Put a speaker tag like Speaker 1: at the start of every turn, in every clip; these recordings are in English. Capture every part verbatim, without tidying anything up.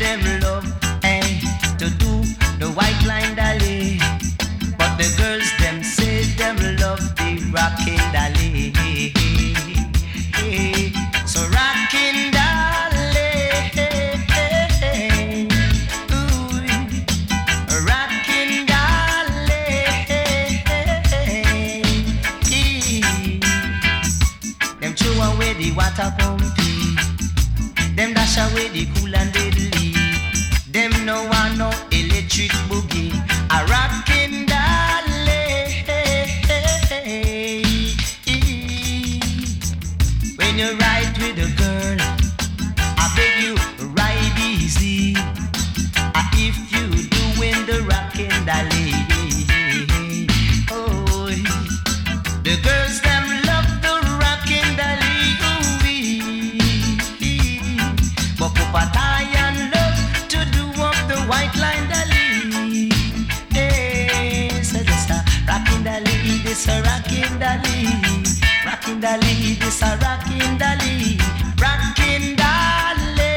Speaker 1: them love, eh, to do the white line dolly. But the girls them say them love the rockin' dolly. So rockin' dolly, ooh, rockin' dolly. Them throw away the water pumpy, them dash away the cool and deadly. Them no want no electric boogie, a rockin' dolly. When you ride with a girl, I beg you ride easy. Ah, if you doing the rockin' dolly, oh, the girls them love the rockin' dolly. But Papa Tayan love to do up the white line dolly. Hey, so this a rockin' dolly, this a rockin' dolly, rockin' dolly, this a rockin' dolly, rockin' dolly,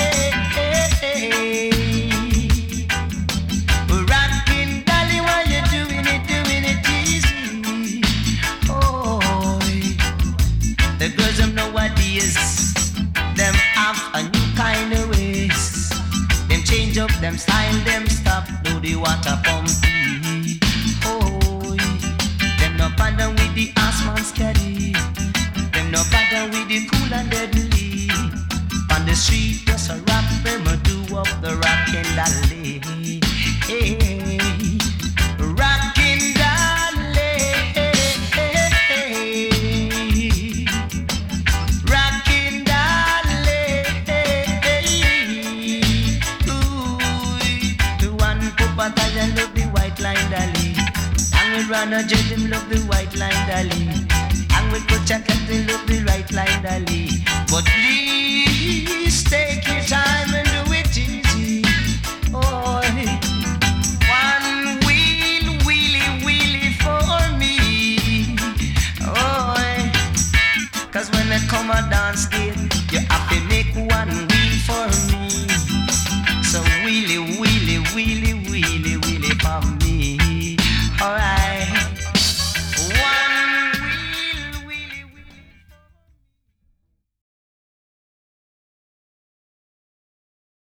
Speaker 1: rockin' dolly. While you doing it, doing it easy. Oh, the girls them nowadays, them have a new kind of ways. Them change up, them style, them stop, do the water pumpy. Oh, them no bother with the assman's caddy. Them no bother with the cool and deadly. On the street, just a rock, them a do up the rockin' dolly. Hey, rockin' dolly. Rockin' dolly. Ooh, the one Papa Tayan love the white line dolly. And with Rana J, them love the white line dolly. And with Coach Cat, they love the white line dolly. But please take your time and do it easy. Oh, one wheel, wheelie, wheelie for me. Oh, cause when I come a dance gate, you have to make one wheel for me. So wheelie, wheelie, wheelie, wheelie,